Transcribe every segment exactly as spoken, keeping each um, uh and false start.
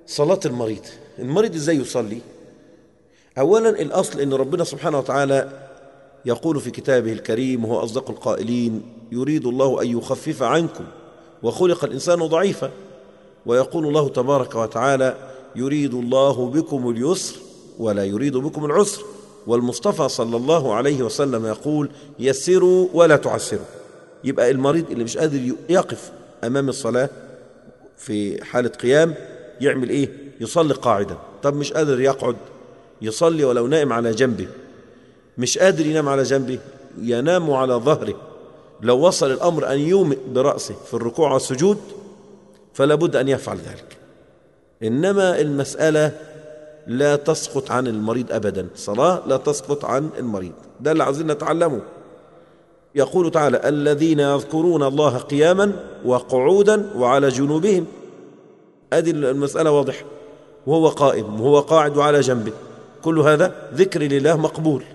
صلاة المريض. المريض ازاي يصلي؟ اولا الاصل ان ربنا سبحانه وتعالى يقول في كتابه الكريم وهو اصدق القائلين: يريد الله ان يخفف عنكم وخلق الانسان ضعيفا. ويقول الله تبارك وتعالى: يريد الله بكم اليسر ولا يريد بكم العسر. والمصطفى صلى الله عليه وسلم يقول: يسروا ولا تعسروا. يبقى المريض اللي مش قادر يقف امام الصلاة في حالة قيام يعمل ايه؟ يصلي قاعدا. طب مش قادر يقعد، يصلي ولو نائم على جنبه. مش قادر ينام على جنبه، ينام على ظهره. لو وصل الأمر أن يومئ برأسه في الركوع والسجود فلا بد أن يفعل ذلك. إنما المسألة لا تسقط عن المريض أبدا، صلاة لا تسقط عن المريض. ده اللي عايزين نتعلمه. يقول تعالى: الذين يذكرون الله قياما وقعودا وعلى جنوبهم. هذه المسألة واضحة، وهو قائم وهو قاعد وعلى جنبه، كل هذا ذكر لله مقبول.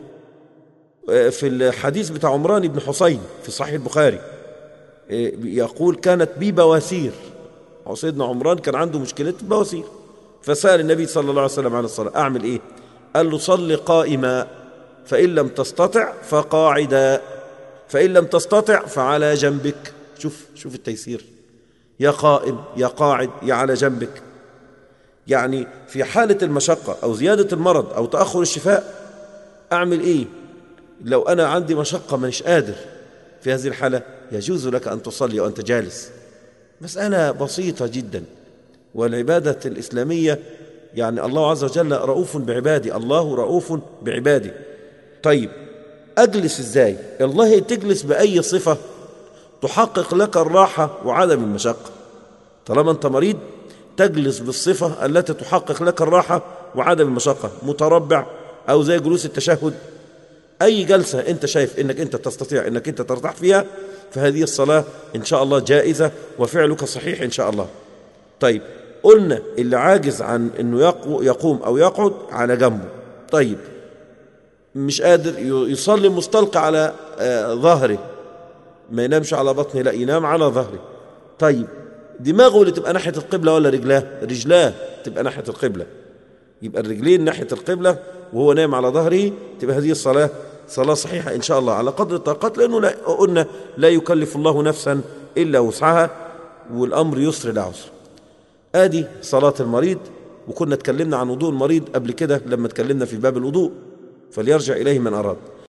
في الحديث بتاع عمران بن حسين في صحيح البخاري يقول: كانت بي بواسير. سيدنا عمران كان عنده مشكلة بواسير، فسأل النبي صلى الله عليه وسلم عن الصلاة: أعمل إيه؟ قال له: صل قائما، فإن لم تستطع فقاعدا، فإن لم تستطع فعلى جنبك. شوف شوف التيسير، يا قائم يا قاعد يا على جنبك. يعني في حالة المشقة أو زيادة المرض أو تأخر الشفاء أعمل إيه؟ لو أنا عندي مشقة مش قادر، في هذه الحالة يجوز لك أن تصلي وأنت جالس. مسألة بسيطة جدا. والعبادة الإسلامية يعني الله عز وجل رؤوف بعباده، الله رؤوف بعباده. طيب أجلس إزاي؟ الله تجلس بأي صفة تحقق لك الراحة وعدم المشقة. طالما أنت مريض تجلس بالصفة التي تحقق لك الراحة وعدم المشقة، متربع أو زي جلوس التشهد. أي جلسة أنت شايف أنك أنت تستطيع أنك أنت ترتاح فيها فهذه الصلاة إن شاء الله جائزة وفعلك صحيح إن شاء الله. طيب قلنا اللي عاجز عن أنه يقوم أو يقعد على جنبه. طيب مش قادر يصلي مستلقى على ظهره، ما ينامش على بطنه، لا ينام على ظهره. طيب دماغه اللي تبقى ناحية القبلة ولا رجلاه؟ رجلاه تبقى ناحية القبلة، يبقى الرجلين ناحية القبلة وهو نايم على ظهره. تبقى هذه الصلاة صلاة صحيحة إن شاء الله على قدر الطاقات، لأنه لا قلنا لا يكلف الله نفسا إلا وسعها، والأمر يسر لا عسر. آدي صلاة المريض. وكنا اتكلمنا عن وضوء المريض قبل كده لما اتكلمنا في باب الوضوء، فليرجع إليه من أراد.